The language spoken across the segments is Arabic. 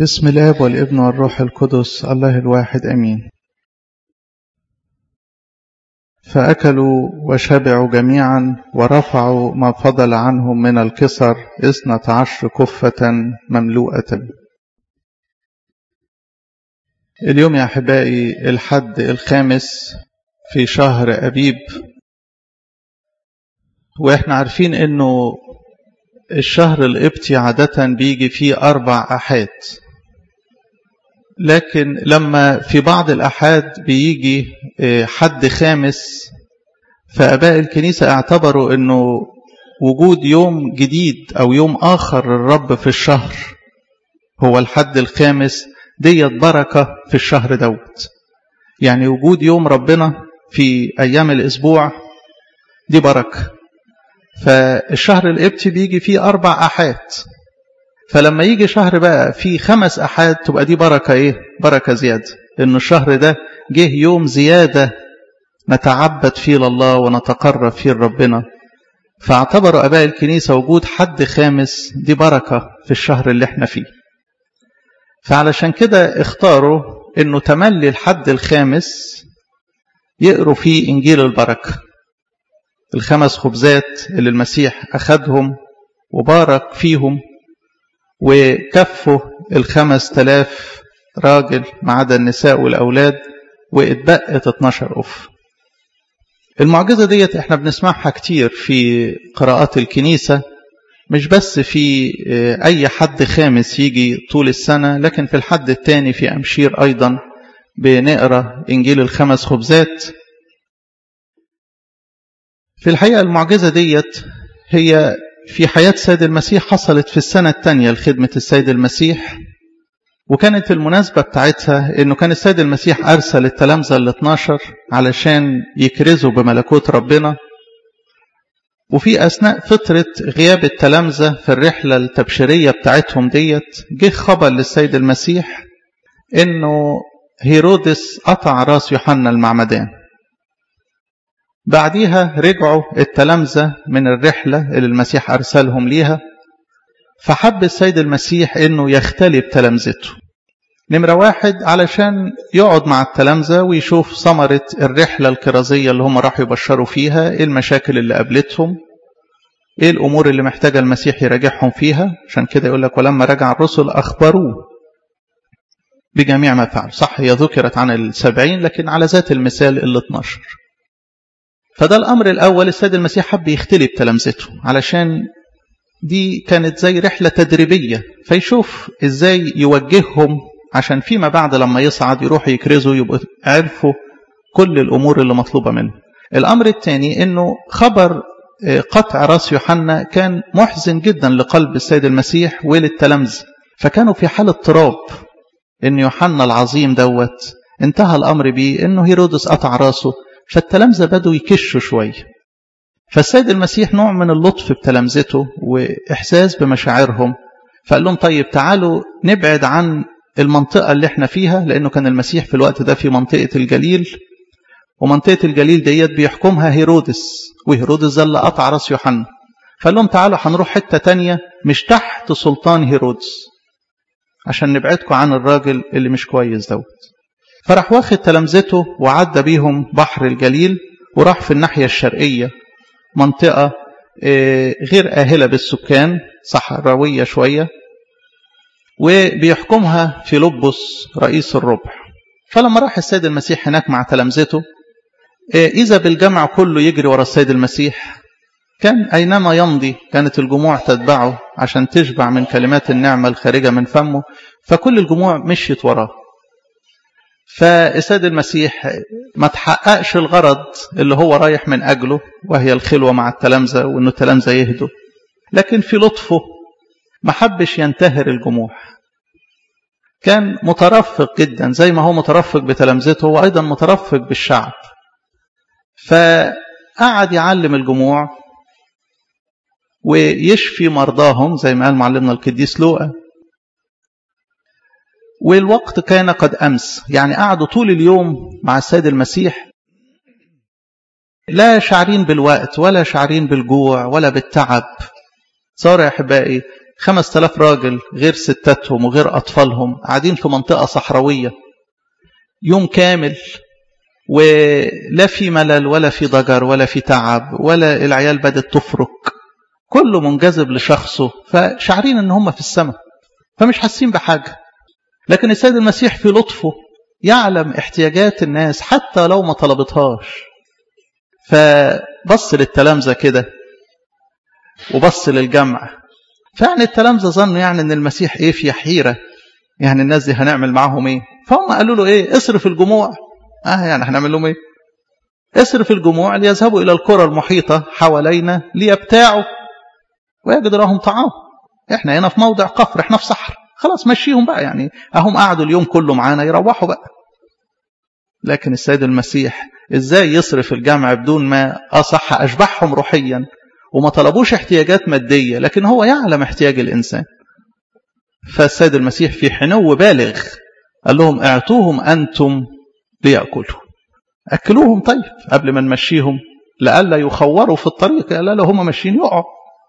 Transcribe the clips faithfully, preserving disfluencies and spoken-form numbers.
بسم الآب والابن والروح القدس الله الواحد أمين. فأكلوا وشبعوا جميعا ورفعوا ما فضل عنهم من الكسر اثنة عشر كفة مملوءة. اليوم يا أحبائي الحد الخامس في شهر أبيب، وإحنا عارفين إنه الشهر القبطي عادة بيجي فيه أربع أحاد، لكن لما في بعض الأحاد بيجي حد خامس فآباء الكنيسة اعتبروا أنه وجود يوم جديد أو يوم آخر للرب في الشهر هو الحد الخامس، ديت بركة في الشهر دوت. يعني وجود يوم ربنا في أيام الأسبوع دي بركة. فالشهر القبطي بيجي فيه أربع أحاد، فلما يجي شهر بقى فيه خمس أحاد تبقى دي بركة إيه؟ بركة زيادة، إنه الشهر ده جه يوم زيادة نتعبد فيه لله ونتقرب فيه لربنا. فاعتبروا آباء الكنيسة وجود حد خامس دي بركة في الشهر اللي احنا فيه. فعلشان كده اختاروا إنه تملي الحد الخامس يقروا فيه إنجيل البركة، الخمس خبزات اللي المسيح أخذهم وبارك فيهم وكفوا الخمس تلاف راجل ما عدا النساء والأولاد، واتبقت اتناشر أف. المعجزة ديت احنا بنسمعها كتير في قراءات الكنيسة، مش بس في أي حد خامس يجي طول السنة، لكن في الحد الثاني في أمشير أيضا بنقرأ إنجيل الخمس خبزات. في الحقيقة المعجزة ديت هي في حياة سيد المسيح حصلت في السنة الثانية لخدمة السيد المسيح، وكانت المناسبة بتاعتها انه كان السيد المسيح ارسل التلامذة الاثناشر علشان يكرزوا بملكوت ربنا. وفي اثناء فترة غياب التلامذة في الرحلة التبشيرية بتاعتهم ديت جه خبر للسيد المسيح انه هيرودس قطع راس يوحنا المعمدان. بعديها رجعوا التلامذة من الرحلة اللي المسيح أرسلهم ليها، فحب السيد المسيح أنه يختلي بتلامذته. نمرة واحد علشان يقعد مع التلامذة ويشوف ثمرة الرحلة الكرازية اللي هم راحوا يبشروا فيها، إيه المشاكل اللي قابلتهم، إيه الأمور اللي محتاجة المسيح يراجعهم فيها. عشان كده يقول لك ولما رجع الرسل أخبروه بجميع ما فعل. صح هي ذكرت عن السبعين، لكن على ذات المثال الاثناشر. فده الأمر الأول، السيد المسيح حب يختلي بتلامذته علشان دي كانت زي رحلة تدريبية، فيشوف إزاي يوجههم عشان فيما بعد لما يصعد يروح يكرزوا يبقوا عرفوا كل الأمور اللي مطلوبة منه. الأمر الثاني إنه خبر قطع راس يوحنا كان محزن جدا لقلب السيد المسيح وللتلامذة، فكانوا في حالة اضطراب إن يوحنا العظيم دوت انتهى الأمر بيه إنه هيرودس قطع راسه. فالتلامذة بدوا يكشوا شوية، فالسيد المسيح نوع من اللطف بتلامذته وإحساس بمشاعرهم، فقال لهم طيب تعالوا نبعد عن المنطقة اللي احنا فيها، لأنه كان المسيح في الوقت ده في منطقة الجليل، ومنطقة الجليل ديت بيحكمها هيرودس، وهيرودس ده اللي قطع راس يوحنا. فقال لهم تعالوا هنروح حتة تانية مش تحت سلطان هيرودس عشان نبعدكم عن الراجل اللي مش كويس دوت. فراح واخد تلامذته وعدى بيهم بحر الجليل وراح في الناحية الشرقية، منطقة غير آهلة بالسكان، صحراوية شوية، وبيحكمها فيلبس رئيس الربع. فلما راح السيد المسيح هناك مع تلامذته إذا بالجمع كله يجري ورا السيد المسيح، كان أينما يمضي كانت الجموع تتبعه عشان تشبع من كلمات النعمة الخارجة من فمه، فكل الجموع مشيت وراه. فالسيد المسيح ما تحققش الغرض اللي هو رايح من أجله، وهي الخلوة مع التلامذة وأنه التلامذة يهدوا، لكن في لطفه ما حبش ينتهر الجموع، كان مترفق جدا زي ما هو مترفق بتلامذته، هو أيضا مترفق بالشعب. فقعد يعلم الجموع ويشفي مرضاهم زي ما قال معلمنا القديس لوقا. والوقت كان قد أمس، يعني قعدوا طول اليوم مع السيد المسيح لا شعرين بالوقت ولا شعرين بالجوع ولا بالتعب. صار يا أحبائي خمس تلاف راجل غير ستاتهم وغير أطفالهم قاعدين في منطقة صحراوية يوم كامل، ولا في ملل ولا في ضجر ولا في تعب ولا العيال بدأت تفرك، كله منجذب لشخصه، فشعرين ان هم في السماء فمش حاسين بحاجة. لكن السيد المسيح في لطفه يعلم احتياجات الناس حتى لو ما طلبتهاش، فبص للتلامذة كده وبص للجمع، فيعني التلامذة ظنوا يعني ان المسيح ايه في حيرة، يعني الناس دي هنعمل معاهم ايه؟ فهم قالوا له ايه؟ اصرف الجموع. اه يعني هنعمل لهم ايه؟ اصرف الجموع ليذهبوا الى القرى المحيطة حوالينا ليبتاعوا ويجد لهم طعام. احنا هنا في موضع قفر، احنا في صحراء، خلاص مشيهم بقى، يعني اهم قعدوا اليوم كله معانا يروحوا بقى. لكن السيد المسيح ازاي يصرف الجمع بدون ما اصح اشبعهم روحيا وما طلبوش احتياجات مادية، لكن هو يعلم احتياج الانسان. فالسيد المسيح في حنو بالغ قال لهم اعطوهم انتم ليأكلوا. اكلوهم طيب قبل ما نمشيهم لألا يخوروا في الطريق، لألا هم ماشيين يقعوا.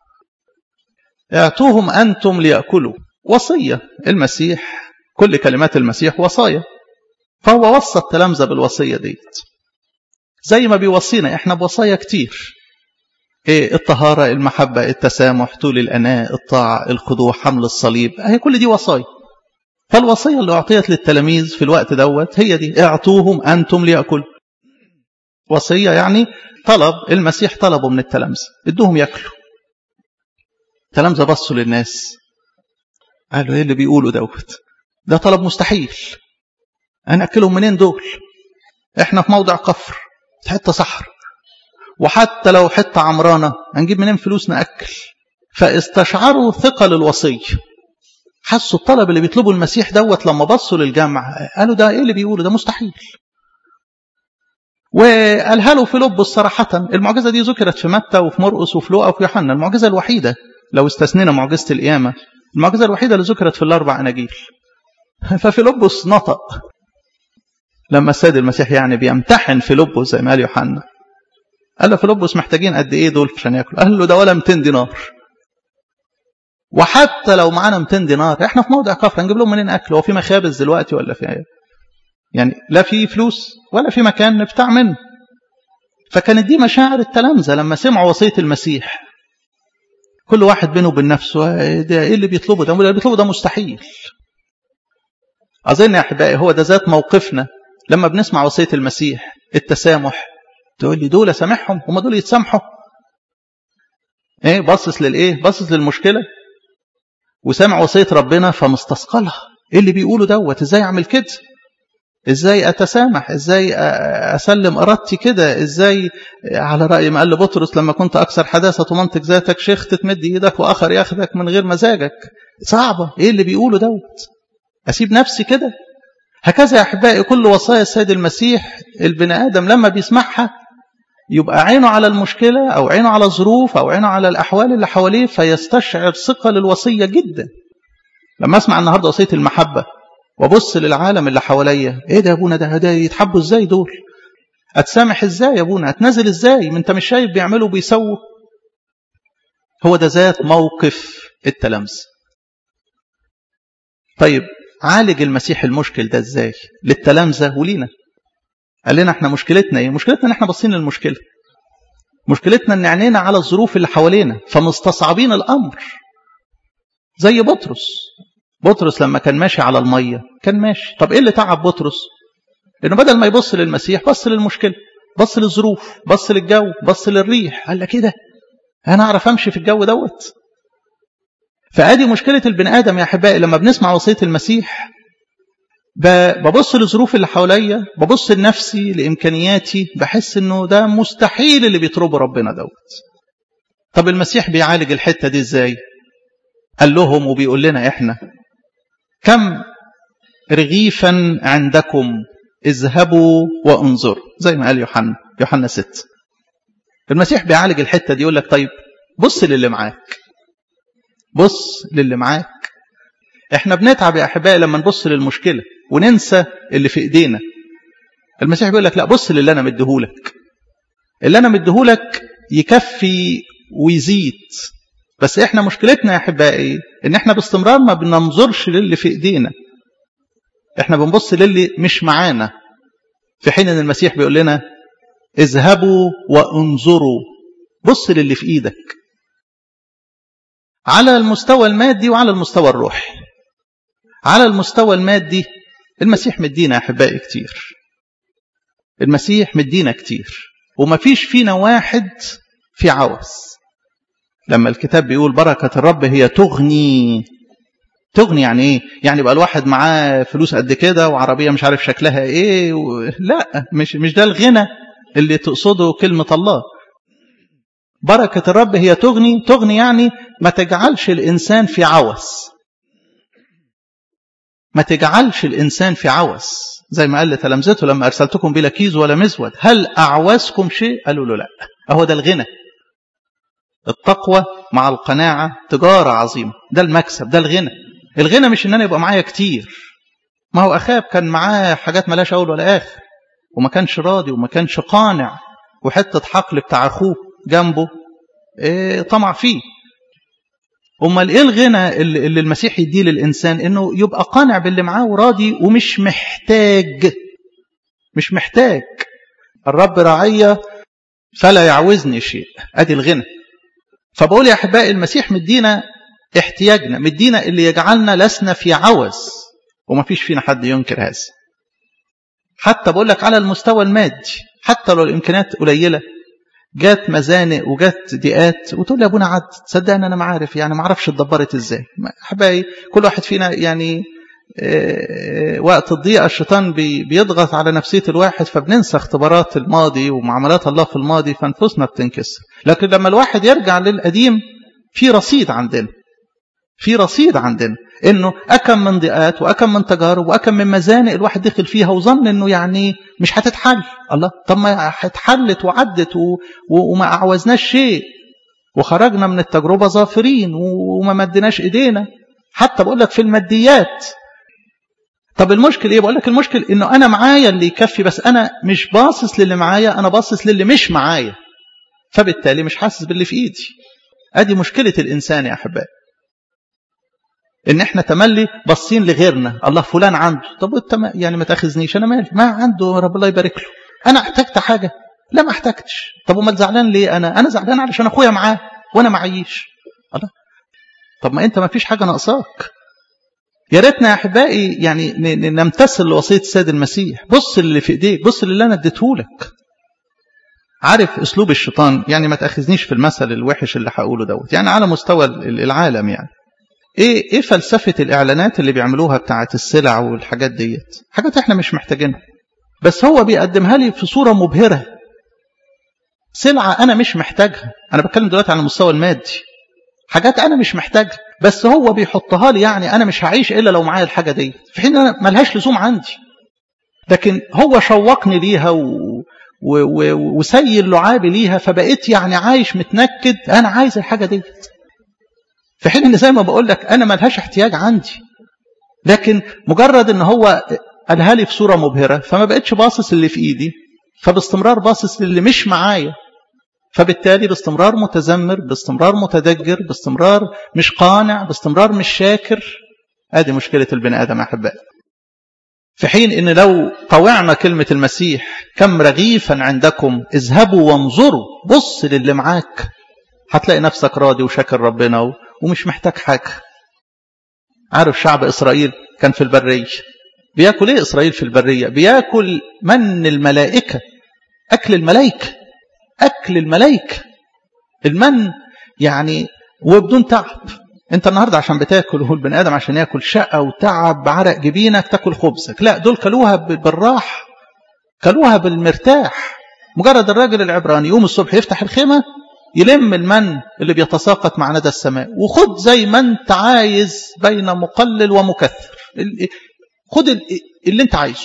اعطوهم أنتم ليأكلوا. وصية المسيح، كل كلمات المسيح وصايا، فهو وصى التلامذة بالوصية ديت زي ما بيوصينا احنا بوصايا كتير. ايه؟ الطهارة، المحبة، التسامح، طول الأناء، الطاعة، الخضوع، حمل الصليب، اهي كل دي وصايا. فالوصية اللي أعطيت للتلاميذ في الوقت دوت هي دي، اعطوهم أنتم ليأكلوا. وصية يعني طلب المسيح طلبه من التلامذة، ادوهم يأكلوا. التلامذة بصوا للناس قالوا ايه اللي بيقولوا دوت؟ ده طلب مستحيل، انا اكلهم منين دول؟ احنا في موضع قفر، في حته صحراء، وحتى لو حته عمرانه هنجيب منين فلوس ناكل؟ فاستشعروا ثقل الوصيه، حسوا الطلب اللي بيطلبوا المسيح دوت. لما بصوا للجمع قالوا ده ايه اللي بيقولوا؟ ده مستحيل. وقالها له فيلبس صراحه. المعجزه دي ذكرت في متى وفي مرقس وفي لوقا وفي يوحنا، المعجزه الوحيده لو استثنينا معجزة القيامة، المعجزة الوحيدة اللي ذكرت في الأربع أناجيل. ففيلبس نطق لما السيد المسيح يعني بيمتحن فيلبس زي ما قال يوحنا، قال له فيلبس محتاجين قد إيه دول عشان يأكلوا؟ قال له ده ولا مئتين دينار، وحتى لو معانا مئتين دينار احنا في موضع كفر، هنجيب لهم منين أكل؟ هو في مخابز دلوقتي ولا في ايه؟ يعني لا في فلوس ولا في مكان نبتاع منه. فكانت دي مشاعر التلامذة لما سمعوا وصية المسيح. كل واحد بينه وبين نفسه ده ايه اللي بيطلبه؟ ده اللي بيطلبه ده مستحيل. اظن يا احبائي هو ده ذات موقفنا لما بنسمع وصيه المسيح، التسامح. تقول لي دول سامحهم؟ هم دول يتسامحوا؟ ايه؟ باصص للايه؟ باصص للمشكله وسامع وصيه ربنا فمستثقلها. ايه اللي بيقوله دوت؟ ازاي اعمل كده؟ ازاي اتسامح؟ ازاي اسلم ارادتي كده؟ ازاي على راي ما قال لبطرس لما كنت اكثر حداثه ومنطق ذاتك شيخ تمد ايدك واخر ياخدك من غير مزاجك؟ صعبه. ايه اللي بيقوله دوت؟ اسيب نفسي كده؟ هكذا يا احبائي كل وصايا السيد المسيح البني ادم لما بيسمعها يبقى عينه على المشكله او عينه على الظروف او عينه على الاحوال اللي حواليه، فيستشعر ثقل الوصيه جدا. لما اسمع النهارده وصيه المحبه وابص للعالم اللي حواليا، ايه ده يا ابونا؟ ده ده يتحبوا ازاي دول؟ اتسامح ازاي يا ابونا؟ اتنازل ازاي؟ ما انت مش شايف بيعملوا بيسووا. هو ده ذات موقف التلامذة. طيب عالج المسيح المشكل ده ازاي للتلامذة ولينا؟ قال لنا احنا مشكلتنا ايه؟ مشكلتنا ان احنا باصين للمشكله، مشكلتنا ان عينينا على الظروف اللي حوالينا فمستصعبين الامر. زي بطرس، بطرس لما كان ماشي على الميه كان ماشي، طب ايه اللي تعب بطرس؟ انه بدل ما يبص للمسيح بص للمشكله، بص للظروف، بص للجو، بص للريح. قال لك كده انا اعرف امشي في الجو دوت؟ فادي مشكله البني ادم يا احبائي. لما بنسمع وصيه المسيح ببص للظروف اللي حواليا، ببص لنفسي، لامكانياتي، بحس انه ده مستحيل اللي بيطلبه ربنا دوت. طب المسيح بيعالج الحته دي ازاي؟ قال لهم وبيقول لنا احنا: كم رغيفا عندكم؟ اذهبوا وانظروا، زي ما قال يوحنا يوحنا ستة. المسيح بيعالج الحته دي، يقول لك طيب بص للي معاك، بص للي معاك. احنا بنتعب يا احبائي لما نبص للمشكله وننسى اللي في ايدينا. المسيح بيقول لك لا، بص للي انا مديهولك، اللي انا مديهولك يكفي ويزيد. بس احنا مشكلتنا يا احبائي ان احنا باستمرار ما بننظرش للي في ايدينا، احنا بنبص للي مش معانا، في حين ان المسيح بيقول لنا اذهبوا وانظروا، بص للي في ايدك على المستوى المادي وعلى المستوى الروحي. على المستوى المادي المسيح مدينا يا احبائي كتير، المسيح مدينا كتير، وما فيش فينا واحد في عوز. لما الكتاب بيقول بركة الرب هي تغني، تغني يعني ايه؟ يعني بقى الواحد معاه فلوس قد كده وعربية مش عارف شكلها ايه و... لا، مش مش ده الغنى اللي تقصده كلمة الله. بركة الرب هي تغني، تغني يعني ما تجعلش الإنسان في عوز، ما تجعلش الإنسان في عوز، زي ما قال لتلامذته لما أرسلتكم بلا كيز ولا مزود هل أعوزكم شيء؟ قالوا له لا. أهو ده الغنى، التقوى مع القناعة تجارة عظيمة، ده المكسب، ده الغنى. الغنى مش إن أنا يبقى معايا كتير. ما هو أخاب كان معاه حاجات ملاش أول ولا آخر، وما كانش راضي وما كانش قانع، وحتة حقل بتاع أخوه جنبه إيه طمع فيه. أمال إيه الغنى اللي المسيح يديه للإنسان؟ إنه يبقى قانع باللي معاه وراضي ومش محتاج، مش محتاج. الرب رعية فلا يعوزني شيء، أدي الغنى. فبقول يا أحبائي المسيح مدينا احتياجنا، مدينا اللي يجعلنا لسنا في عوز، وما فيش فينا حد ينكر هذا. حتى بقول لك على المستوى المادي، حتى لو الإمكانيات قليلة، جات مزانق وجات ضيقات وتقول لي يا ابونا عد، صدقني انا ما عارف، يعني ما اعرفش اتدبرت ازاي. احبائي كل واحد فينا يعني وقت الضيقه الشيطان بيضغط على نفسيه الواحد، فبننسى اختبارات الماضي ومعاملات الله في الماضي، فنفوسنا بتنكسر. لكن لما الواحد يرجع للقديم في رصيد عندنا، في رصيد عندنا انه اكم من ضيقات واكم من تجارب واكم من مزانق الواحد دخل فيها وظن انه يعني مش هتتحل. الله، طب ما هتحلت وعدت و... وما اعوزناش شيء، وخرجنا من التجربه ظافرين وما مدناش ايدينا. حتى بقول لك في الماديات. طب المشكل ايه؟ بقول لك المشكل انه انا معايا اللي يكفي، بس انا مش باصص للي معايا، انا باصص للي مش معايا، فبالتالي مش حاسس باللي في ايدي. ادي مشكله الانسان يا احبائي، ان احنا تملي باصين لغيرنا. الله فلان عنده، طب وانت ما يعني ما تاخذنيش، انا مالي، ما عنده، رب الله يبارك له. انا احتجت حاجه؟ لا ما احتجتش. طب امال زعلان ليه؟ انا انا زعلان علشان اخويا معاه وانا معيش. الله، طب ما انت ما فيش حاجه ناقصاك. يا ريتنا يا احبائي يعني نمتثل لوصيه السيد المسيح، بص اللي في ايديك، بص اللي انا اديته لك. عارف اسلوب الشيطان؟ يعني ما تاخذنيش في المثل الوحش اللي هقوله دوت، يعني على مستوى العالم. يعني ايه ايه فلسفه الاعلانات اللي بيعملوها بتاعه السلع والحاجات ديت؟ حاجات احنا مش محتاجينها، بس هو بيقدمها لي في صوره مبهره. سلعه انا مش محتاجها، انا بتكلم دلوقتي على المستوى المادي، حاجات انا مش محتاجها، بس هو بيحطها لي، يعني انا مش هعيش الا لو معايا الحاجه ديت، في حين انا ملهاش لزوم عندي. لكن هو شوقني ليها و... و... و... وسيل لعابي ليها، فبقيت يعني عايش متنكد، انا عايز الحاجه ديت، في حين ان زي ما بقول لك انا ملهاش احتياج عندي. لكن مجرد ان هو قالها لي في صوره مبهره، فما بقتش باصص اللي في ايدي، فباستمرار باصص اللي مش معايا، فبالتالي باستمرار متذمر، باستمرار متدجر، باستمرار مش قانع، باستمرار مش شاكر. ادي مشكله البني ادم يا احبائي. في حين ان لو طوعنا كلمه المسيح كم رغيفا عندكم اذهبوا وانظروا، بص للي معاك، هتلاقي نفسك راضي وشاكر ربنا ومش محتاج حاجه. عارف شعب اسرائيل كان في البريه، بياكل ايه اسرائيل في البريه؟ بياكل من الملائكه، اكل الملائكه، اكل الملائكه، المن يعني، وبدون تعب. انت النهارده عشان بتاكل، هو البني ادم عشان ياكل شقه وتعب بعرق جبينك تاكل خبزك، لا دول كلوها بالراحه، كلوها بالمرتاح. مجرد الراجل العبراني يوم الصبح يفتح الخيمه، يلم المن اللي بيتساقط مع ندى السماء، وخد زي ما انت عايز بين مقلل ومكثر، خد اللي انت عايزه.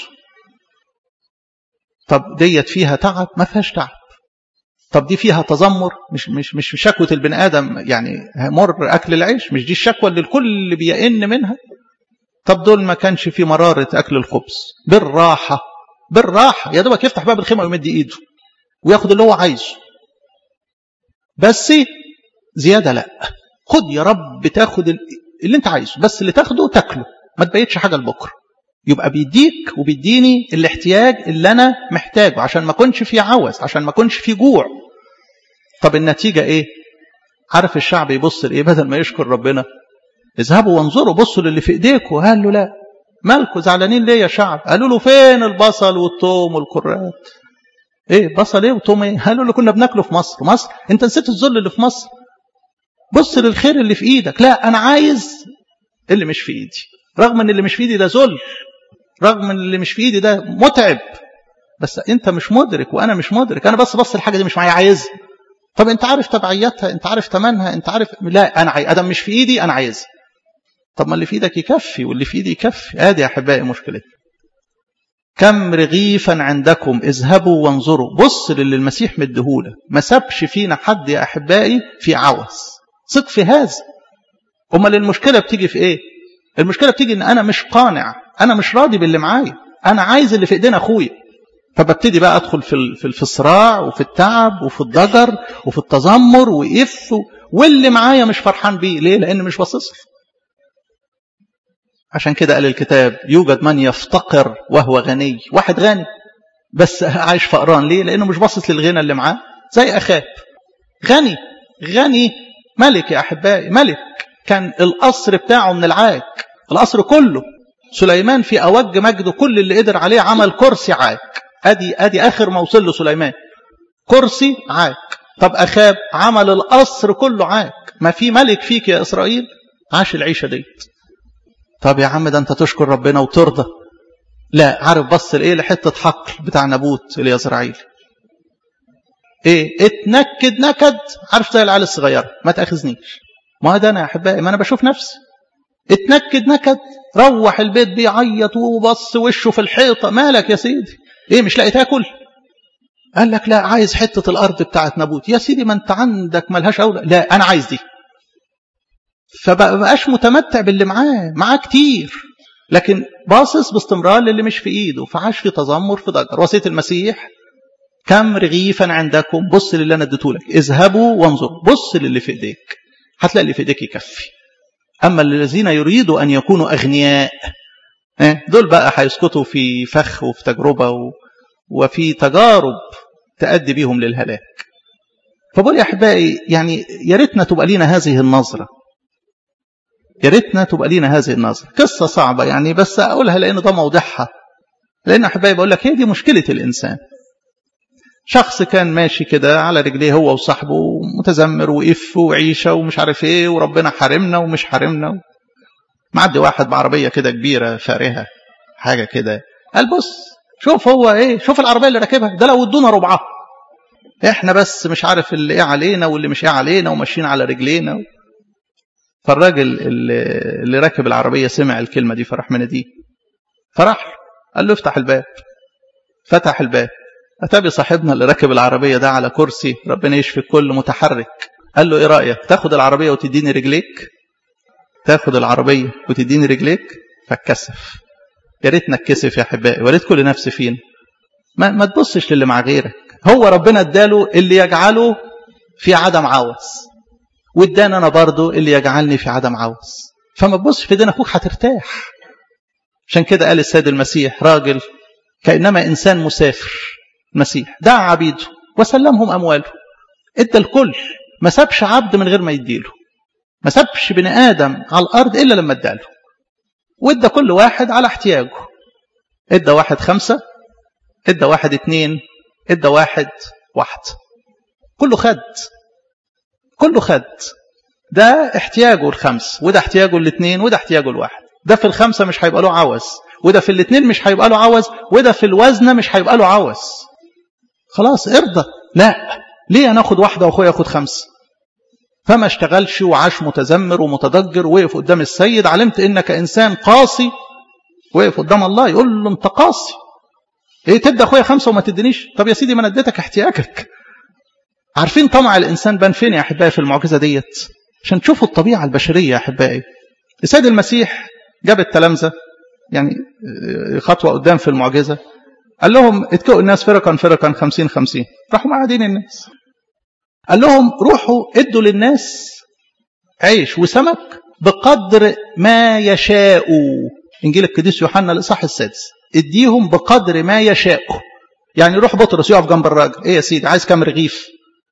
طب ديت فيها تعب؟ ما فيهاش تعب. طب دي فيها تذمر؟ مش مش مش شكوى البني ادم يعني مر اكل العيش، مش دي الشكوى اللي الكل بيئن منها. طب دول ما كانش في مراره اكل الخبز، بالراحه بالراحه، يا دوبك يفتح باب الخيمه ويمد ايده وياخد اللي هو عايزه. بس زياده لا، خد يا رب تاخد اللي انت عايزه، بس اللي تاخده تاكله، ما تبيتش حاجة لبكرة. يبقى بيديك وبيديني الاحتياج اللي انا محتاجه عشان ما كنش في عوز، عشان ما كنش في جوع. طب النتيجة ايه؟ عارف الشعب يبص لايه بدل ما يشكر ربنا؟ اذهبوا وانظروا، بصوا للي في ايديكوا. قال له لا، مالكوا زعلانين ليه يا شعب؟ قالوا له فين البصل والثوم والكرات؟ ايه بصل ايه وثوم ايه؟ قالوا له كنا بناكله في مصر. مصر؟ انت نسيت الذل اللي في مصر؟ بص للخير اللي في ايدك. لا، انا عايز اللي مش في ايدي، رغم ان اللي مش في ايدي ده ذل، رغم ان اللي مش في ايدي ده متعب، بس انت مش مدرك وانا مش مدرك. انا بس بص الحاجه دي مش معايا عايزها. طب انت عارف تبعياتها، انت عارف ثمنها، انت عارف. لا، انا عايز، ادم مش في ايدي انا عايزها. طب ما اللي في ايدك يكفي واللي في ايدي يكفي. ادي يا احبائي مشكلتنا. كم رغيفا عندكم اذهبوا وانظروا. بص للي المسيح مديهولك، ما سابش فينا حد يا احبائي في عوز. ثق في هذا. امال المشكله بتيجي في ايه؟ المشكله بتيجي ان انا مش قانع، انا مش راضي باللي معايا، انا عايز اللي في ايدينا اخويا. فببتدي بقى ادخل في في الصراع وفي التعب وفي الضجر وفي التذمر وإف، واللي معايا مش فرحان بيه. ليه؟ لان مش باصص له. عشان كده قال الكتاب يوجد من يفتقر وهو غني. واحد غني بس عايش فقران. ليه؟ لانه مش باصص للغنى اللي معاه. زي اخاب، غني غني ملك يا احبائي، ملك كان القصر بتاعه من العاج، القصر كله. سليمان في اوج مجده كل اللي قدر عليه عمل كرسي عاج. ادي ادي اخر ما وصل له سليمان، كرسي عاج. طب اخاب عمل القصر كله عاج. ما في ملك فيك يا اسرائيل عاش العيشه ديت. طب يا عم ده انت تشكر ربنا وترضى. لا، عارف بص لايه؟ لحته حقل بتاع نابوت اليزرعيلي. ايه؟ اتنكد نكد، عارف زي العيال الصغيره، ما تاخذنيش. ما ده انا يا احبائي، ما انا بشوف نفسي. اتنكد نكد، روح البيت بيعيط وبص وشه في الحيطه. مالك يا سيدي؟ ايه مش لاقي تاكل؟ قال لك لا، عايز حته الارض بتاعت نابوت. يا سيدي ما انت عندك ملهاش اولى. لا، انا عايز دي. فبقاش متمتع باللي معاه، معاه كتير، لكن باصص باستمرار للي مش في ايده، فعاش في تذمر في ضجر. وصيه المسيح كم رغيفا عندكم، بص للي انا اديتهولك، اذهبوا وانظروا. بص للي في ايديك، هتلاقي اللي في ايديك يكفي. اما الذين يريدوا ان يكونوا اغنياء، دول بقى هيسقطوا في فخ وفي تجربه وفي تجارب تؤدي بهم للهلاك. فبقول يا احبائي يعني يا ريتنا تبقى لينا هذه النظره، يا ريتنا تبقى لينا هذه النظره. قصه صعبه يعني، بس اقولها لان ده موضحها. لان احبائي بقول لك هي دي مشكله الانسان. شخص كان ماشي كده على رجليه هو وصاحبه، متذمر وإف وعيشه ومش عارف ايه، وربنا حارمنا ومش حارمنا. معدي واحد بعربيه كده كبيره فارهه حاجه كده، قال بص شوف هو ايه، شوف العربيه اللي راكبها، ده لو ادونا ربعها احنا بس مش عارف اللي ايه علينا واللي مش ايه علينا وماشيين على رجلينا. فالراجل اللي, اللي راكب العربيه سمع الكلمه دي، فرح مناديه، فرح قال له افتح الباب. فتح الباب، اتابي صاحبنا اللي راكب العربيه ده على كرسي ربنا يشفي الكل متحرك. قال له ايه رايك تاخد العربيه وتديني رجليك؟ تاخد العربيه وتديني رجليك؟ فاتكسف. يا ريتنا اتكسف يا احبائي، وريت كل نفس فينا. ما, ما تبصش للي مع غيرك. هو ربنا اداله اللي يجعله في عدم عوز، وادانا انا برضه اللي يجعلني في عدم عوز. فما تبصش في دين اخوك هترتاح. عشان كده قال السيد المسيح راجل كانما انسان مسافر. المسيح دعا عبيده وسلمهم امواله، ادى الكل، ما سابش عبد من غير ما يديله، ما سابش بني ادم على الارض الا لما اداله، وادى كل واحد على احتياجه. ادى واحد خمسه، ادى واحد اتنين، ادى واحد واحد، كله خد، كله خد. ده احتياجه الخمس، وده احتياجه الاثنين، وده احتياجه الواحد. ده في الخمسه مش هيبقى له عوز، وده في الاثنين مش هيبقى له عوز، وده في الوزنه مش هيبقى له عوز. خلاص ارضى. لا، ليه انا اخد واحده واخويا ياخد خمسه؟ فما اشتغلش وعاش متذمر ومتضجر، وقف قدام السيد. علمت انك انسان قاسي، وقف قدام الله يقول له انت قاسي. ايه تدي اخويا خمسه وما تدينيش؟ طب يا سيدي ما انا اديتك احتياجك. عارفين طمع الانسان بان فين يا احبائي في المعجزه ديت؟ عشان تشوفوا الطبيعه البشريه يا احبائي. السيد المسيح جاب التلامذه يعني خطوه قدام في المعجزه، قال لهم اتكئوا الناس فرقا فرقا خمسين خمسين. راحوا قاعدين الناس، قال لهم روحوا ادوا للناس عيش وسمك بقدر ما يشاءوا. إنجيل القديس يوحنا الإصحاح السادس، اديهم بقدر ما يشاءوا. يعني يروح بطرس يقف جنب الراجل، ايه يا سيدي عايز كام رغيف؟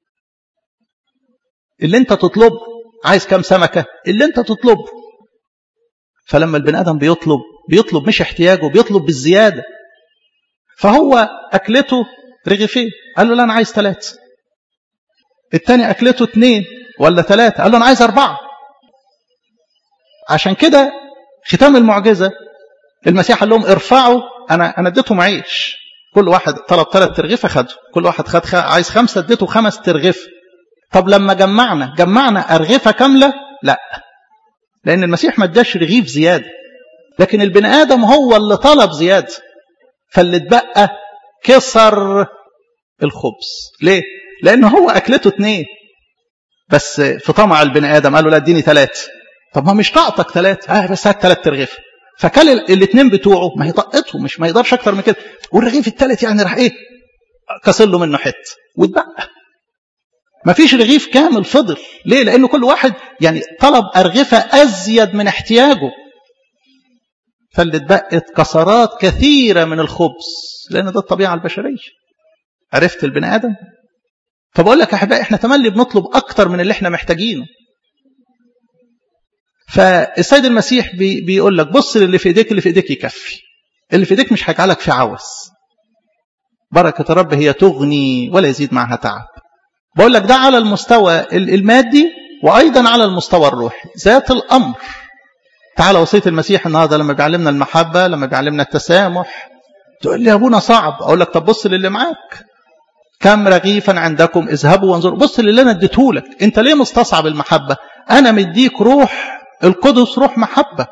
اللي انت تطلبه. عايز كام سمكة؟ اللي انت تطلبه. فلما البني آدم بيطلب بيطلب مش احتياجه، بيطلب بالزيادة. فهو أكلته رغيفين، قال له لا أنا عايز ثلاثة. التاني أكلته اثنين ولا ثلاثة، قال له أنا عايز أربعة. عشان كده ختام المعجزة المسيح قال لهم ارفعوا، أنا أنا اديتهم عيش، كل واحد طلب ثلاث ترغيفة خده، كل واحد خد خ... عايز خمسة اديته خمس ترغيف. طب لما جمعنا جمعنا أرغفة كاملة؟ لا، لأن المسيح ما اداش رغيف زيادة، لكن البني آدم هو اللي طلب زيادة. فاللي اتبقى كسر الخبز. ليه؟ لأنه هو أكلته اتنين، بس في طمع البني آدم قالوا لا اديني ثلاثة. طب ما مش طاقتك ثلاثة، اه بس هات ثلاث ترغيف. فكل الاثنين بتوعه، ما هي طاقته، مش ما يقدرش أكتر من كده. والرغيف الثالث يعني راح ايه؟ كسر له منه حته واتبقى. ما فيش رغيف كامل فضل. ليه؟ لأنه كل واحد يعني طلب أرغفة أزيد من احتياجه. فاللي اتبقت كسرات كثيرة من الخبز، لأن ده الطبيعة البشرية. عرفت البني آدم؟ فبقول لك يا أحبائي احنا تملي بنطلب أكتر من اللي احنا محتاجينه. فالسيد المسيح بي بيقول لك بص للي في ايديك، اللي في ايديك يكفي، اللي في ايديك مش هيجعلك في عوز. بركة الرب هي تغني ولا يزيد معها تعب. بقول لك ده على المستوى المادي وأيضا على المستوى الروحي ذات الأمر. تعالى وصية المسيح النهارده لما بيعلمنا المحبة، لما بيعلمنا التسامح. تقول لي يا ابونا صعب، أقول لك طب بص للي معاك. كم رغيفا عندكم اذهبوا وانظروا. بص للي أنا اديتهولك. أنت ليه مستصعب المحبة؟ أنا مديك روح القدس، روح محبة.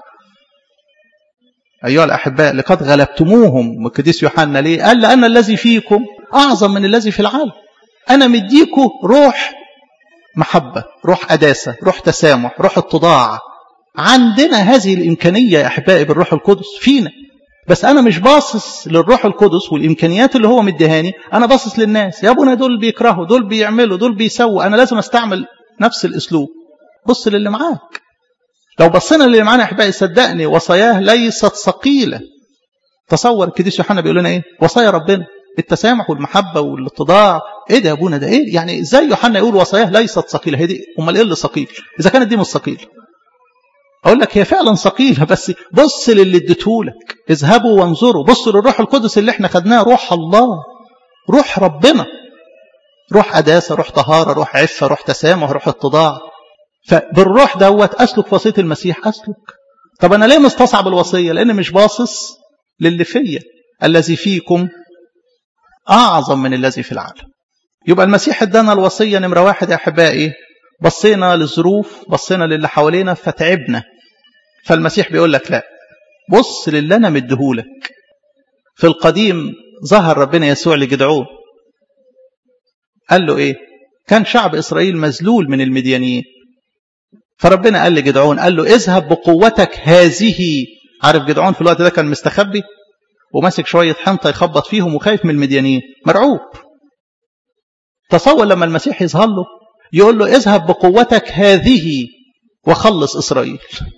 أيها الأحباء لقد غلبتموهم. القديس يوحنا ليه؟ قال لأن الذي فيكم أعظم من الذي في العالم. أنا مديكوا روح محبة، روح قداسة، روح تسامح، روح اتضاع. عندنا هذه الإمكانية يا أحبائي بالروح القدس فينا. بس أنا مش باصص للروح القدس والإمكانيات اللي هو مديهاني، أنا باصص للناس. يا أبونا دول بيكرهوا، دول بيعملوا، دول بيسووا، أنا لازم أستعمل نفس الأسلوب. بص للي معاك. لو بصينا للي معانا يا أحبائي صدقني وصاياه ليست ثقيلة. تصور القديس يوحنا بيقول لنا إيه؟ وصايا ربنا التسامح والمحبة والاتضاع. ايه ده يا ابونا؟ ده ايه يعني؟ ازاي يوحنا يقول وصاياه ليست ثقيله؟ هي دي امال ايه اللي ثقيل؟ اذا كانت دي مش ثقيله. اقول لك هي فعلا ثقيله، بس بص للي اديتهولك. اذهبوا وانظروا. بص للروح القدس اللي احنا خدناه، روح الله، روح ربنا، روح قداسه، روح طهاره، روح عفه، روح تسامح، روح اتضاع. فبالروح دوت اسلك في وصيه المسيح، اسلك. طب انا ليه مستصعب الوصيه؟ لان مش باصص للي فيا. الذي فيكم أعظم من الذي في العالم. يبقى المسيح ادانا الوصية نمرة واحد يا أحبائي. بصينا للظروف، بصينا للي حوالينا فتعبنا. فالمسيح بيقول لك لا، بص للي أنا مديهولك. في القديم ظهر ربنا يسوع لجدعون، قال له إيه؟ كان شعب إسرائيل مذلول من المديانيين. فربنا قال لجدعون، قال له اذهب بقوتك هذه. عارف جدعون في الوقت ده كان مستخبي وماسك شوية حنطة يخبط فيهم وخايف من المديانين، مرعوب. تصور لما المسيح يظهر له يقول له اذهب بقوتك هذه وخلص إسرائيل.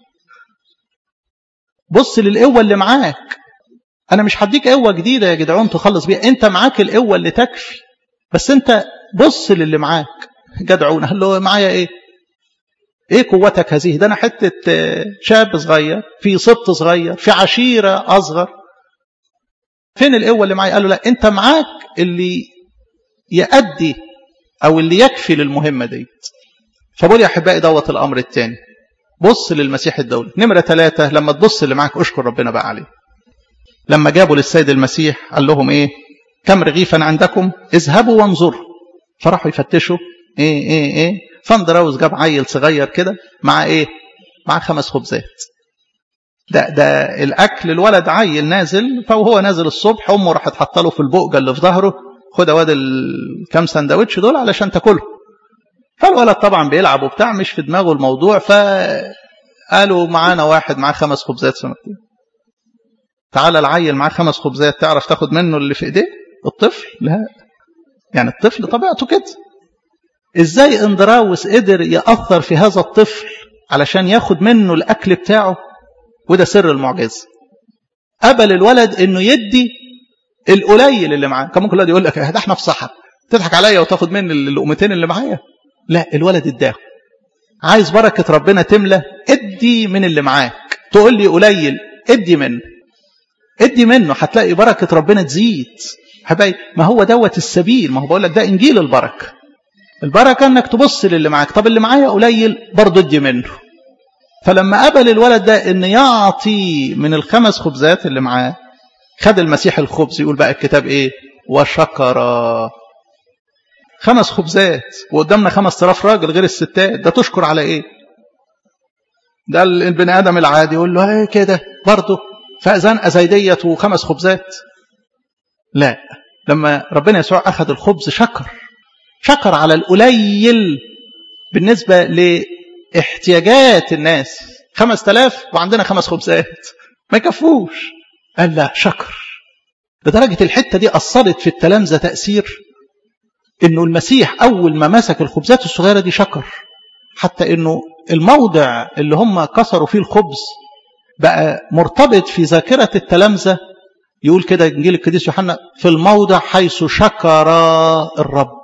بص للقوة اللي معاك. أنا مش هديك قوة جديدة يا جدعون تخلص بيها، أنت معاك القوة اللي تكفي، بس أنت بص للي معاك. جدعون قال له معايا إيه؟ إيه قوتك هذه؟ ده أنا حتة شاب صغير في سبط صغير في عشيرة أصغر. فين القوة اللي معايا؟ قال له لا، أنت معاك اللي يؤدي أو اللي يكفي للمهمة دي. فبقول يا أحبائي دوت الأمر الثاني. بص للمسيح الدولي. نمرة ثلاثة، لما تبص اللي معاك أشكر ربنا بقى عليه. لما جابوا للسيد المسيح قال لهم إيه؟ كم رغيفا عندكم؟ اذهبوا وانظروا. فراحوا يفتشوا إيه إيه إيه. فاندراوس جاب عيل صغير كده مع إيه؟ مع خمس خبزات. ده ده الأكل. الولد عيل نازل، فهو نازل الصبح أمه راحت حاطه له في البؤجة اللي في ظهره، خد واد الكام سندوتش دول علشان تاكله. فالولد طبعا بيلعب وبتاع، مش في دماغه الموضوع. فقالوا معانا واحد معاه خمس خبزات سمكتين. تعالى العيل معاه خمس خبزات، تعرف تاخد منه اللي في ايديه؟ الطفل لا، يعني الطفل طبيعته كده. ازاي اندراوس قدر يأثر في هذا الطفل علشان ياخد منه الأكل بتاعه، وده سر المعجزة. قبل الولد انه يدي القليل اللي معاه. كان ممكن الولد يقول لك ده احنا في صحراء تضحك عليا وتاخد مني اللقمتين اللي معايا. لا، الولد اداه. عايز بركة ربنا تملى، ادي من اللي معاك. تقول لي قليل، ادي منه، ادي منه هتلاقي بركة ربنا تزيد. حبايبي ما هو دوت السبيل. ما هو بقول لك ده انجيل البركة. البركة انك تبص للي معاك. طب اللي معايا قليل، برضه ادي منه. فلما قبل الولد ده ان يعطي من الخمس خبزات اللي معاه، خد المسيح الخبز. يقول بقى الكتاب ايه؟ وشكر. خمس خبزات وقدامنا خمس تلاف راجل غير الستات، ده تشكر على ايه؟ ده البني ادم العادي يقول له ايه كده برضه فأذان أزايدية وخمس خبزات. لا، لما ربنا يسوع أخذ الخبز شكر شكر على القليل بالنسبة لاحتياجات الناس. خمس تلاف وعندنا خمس خبزات ما يكفوش. قال لا، شكر. لدرجة الحتة دي أثرت في التلامذة تأثير إنه المسيح أول ما مسك الخبزات الصغيرة دي شكر، حتى إنه الموضع اللي هم كسروا فيه الخبز بقى مرتبط في ذاكرة التلامذة. يقول كده إنجيل القديس يوحنا: في الموضع حيث شكر الرب.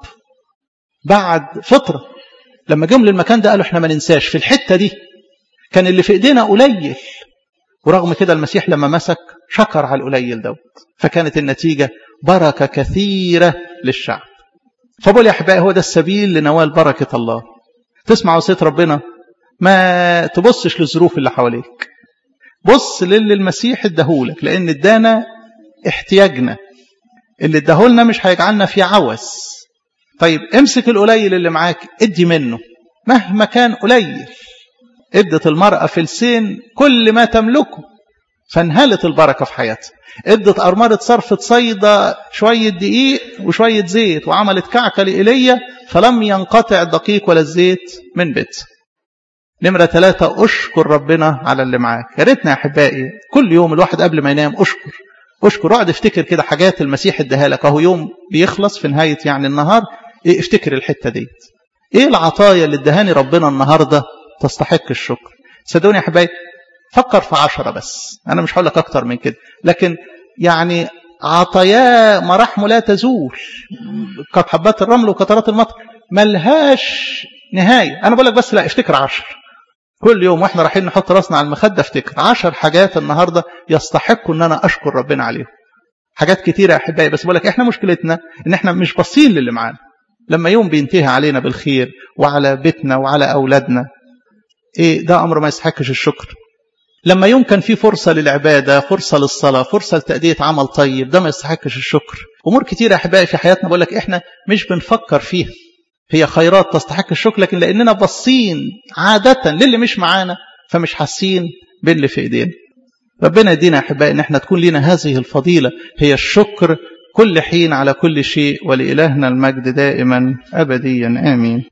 بعد فترة لما جم للمكان ده قالوا احنا ما ننساش في الحتة دي كان اللي في ايدينا قليل، ورغم كده المسيح لما مسك شكر على القليل دوت، فكانت النتيجة بركة كثيرة للشعب. فبقول يا أحبائي هو ده السبيل لنوال بركة الله. تسمع وصية ربنا، ما تبصش للظروف اللي حواليك، بص للي المسيح اداهولك، لأن ادانا احتياجنا. اللي اداهولنا مش هيجعلنا في عوز. طيب امسك القليل اللي معاك، ادي منه مهما كان قليل. ادت المرأة فلسين كل ما تملكه فانهلت البركة في حياتها. ادت أرملة صرفة صيدا شوية دقيق وشوية زيت وعملت كعكة لإيليا فلم ينقطع الدقيق ولا الزيت من بيتها. نمرة ثلاثة، أشكر ربنا على اللي معاك. يا ريتنا يا أحبائي كل يوم الواحد قبل ما ينام أشكر أشكر اقعد افتكر كده حاجات المسيح اداها لك. أهو يوم بيخلص في نهاية يعني النهار، إيه افتكر الحتة دي، إيه العطايا اللي ادهاني ربنا النهاردة تستحق الشكر. صدقوني يا أحبائي فكر في عشرة بس، أنا مش هقول لك أكتر من كده، لكن يعني عطايا مراحمه لا تزول كحبات الرمل وقطرات المطر ملهاش نهاية. أنا بقول لك بس لا افتكر عشر كل يوم واحنا رايحين نحط راسنا على المخدة. افتكر عشر حاجات النهاردة يستحقوا ان انا اشكر ربنا عليهم. حاجات كتيرة يا احبائي، بس بقول لك احنا مشكلتنا ان احنا مش باصين للي معانا. لما يوم بينتهي علينا بالخير وعلى بيتنا وعلى اولادنا، ايه ده امر ما يستحقش الشكر. لما يوم كان في فرصة للعبادة، فرصة للصلاة، فرصة لتأدية عمل طيب، ده ما يستحقش الشكر. امور كتيرة يا احبائي في حياتنا بقول لك احنا مش بنفكر فيها، هي خيرات تستحق الشكر، لكن لأننا باصين عادة للي مش معانا فمش حاسين باللي في ايدينا. ربنا يدينا يا احبائي ان احنا تكون لنا هذه الفضيلة، هي الشكر كل حين على كل شيء، ولإلهنا المجد دائما أبديا آمين.